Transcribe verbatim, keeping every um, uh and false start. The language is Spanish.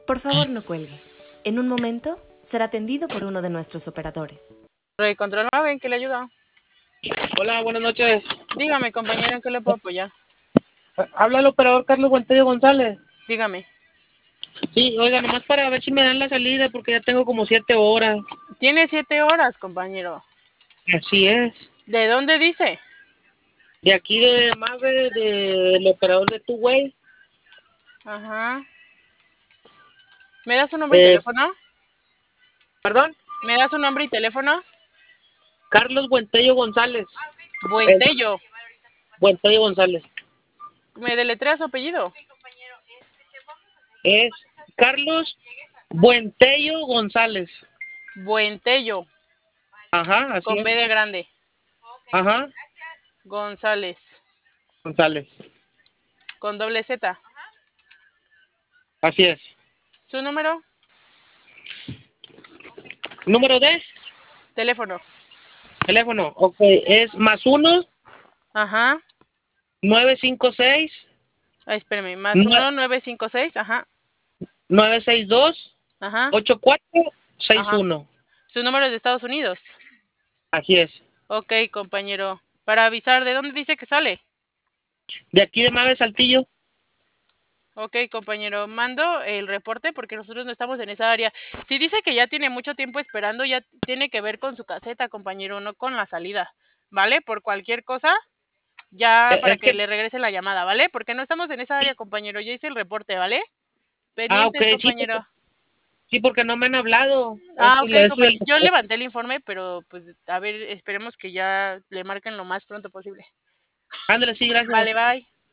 Por favor, no cuelgue. En un momento será atendido por uno de nuestros operadores. Control nueve, ¿en qué le ayuda? Hola, buenas noches. Dígame, compañero, ¿en qué le puedo apoyar? Habla el operador Carlos Guantello González. Dígame. Sí, oiga, nomás para ver si me dan la salida porque ya tengo como siete horas. Tiene siete horas, compañero. Así es. ¿De dónde dice? De aquí de Mave, del operador de Tu Way. Ajá. ¿Me das su nombre y Eh, teléfono? ¿Perdón? ¿Me das su nombre y teléfono? Carlos Guantello González. El Buentello. Guantello González. ¿Me deletrea su apellido? Es Carlos Buentello González. Buentello. Ajá, así Con B es. de grande. Ajá, González. González. Con doble Z. Así es. ¿Su número? ¿Número de? Teléfono. Teléfono. Ok, es más uno, Ajá. nueve cinco seis, Ay, espérame. Más uno, nueve, cinco, seis. Ajá. nueve seis dos, Ajá. ocho cuatro seis Ajá. uno. Su número es de Estados Unidos. Así es. Ok, compañero. Para avisar, ¿de dónde dice que sale? De aquí de Mave Saltillo. Ok, compañero, mando el reporte porque nosotros no estamos en esa área. Si dice que ya tiene mucho tiempo esperando, ya tiene que ver con su caseta, compañero, no con la salida, ¿vale? Por cualquier cosa, ya Eh, para Es que que, le regrese la llamada, ¿vale? Porque no estamos en esa área, compañero. Ya hice el reporte, ¿vale? ah, ok, Pendientes, sí, porque, compañero. sí, porque no me han hablado. Ah, Eso, ok, eso del- compañero. Yo levanté el informe, pero pues a ver, esperemos que ya le marquen lo más pronto posible. Ándale, sí, Vale, gracias. bye.